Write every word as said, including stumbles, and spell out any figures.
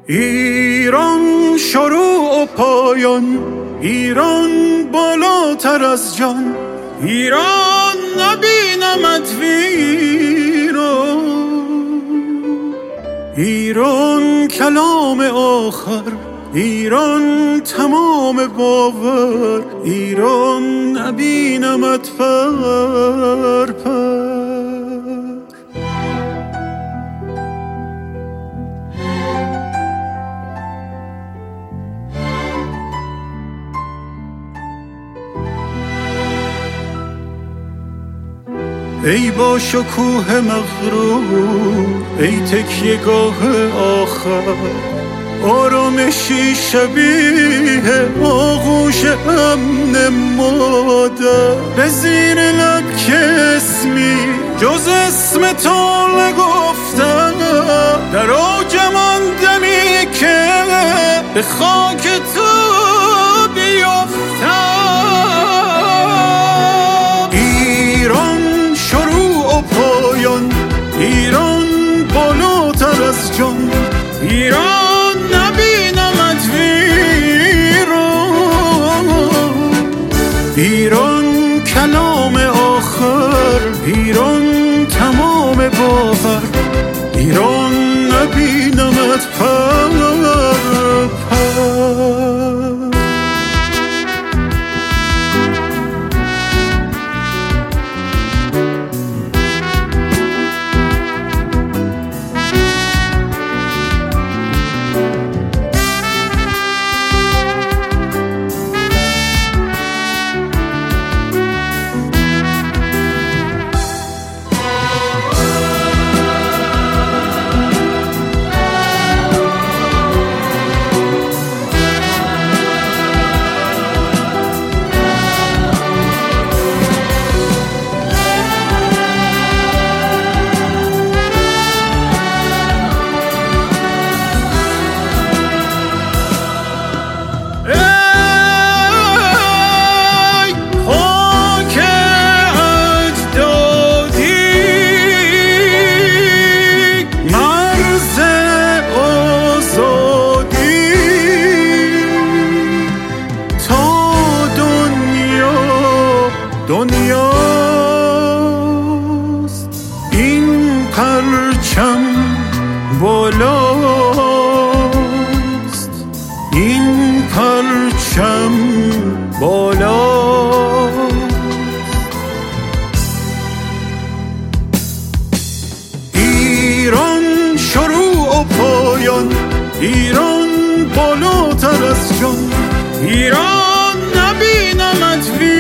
ایران شروع و پایان، ایران بالاتر از جان، ایران نبینمت ویران، ایران کلام آخر، ایران تمام باور، ایران نبینمت پر پر. ای با شکوه مغرور، ای تکیه گاه آخر، آرامشی شبیه آغوش امن مادر، به زیر لب که اسمی جز اسم تو نگفتم، در اوجم آن دمی که به خاک تو بیفتم. ایران شروع و پایان، ایران بالاتر از جان، ایران نبینمت ویران، ایران کلام آخر، ایران تمام باور، ایران نبینمت پر پر. دنیاست این پرچم بالاست، این پرچم بالاست. ایران شروع و پایان، ایران بالاتر از جان، ایران نبینمت ویران،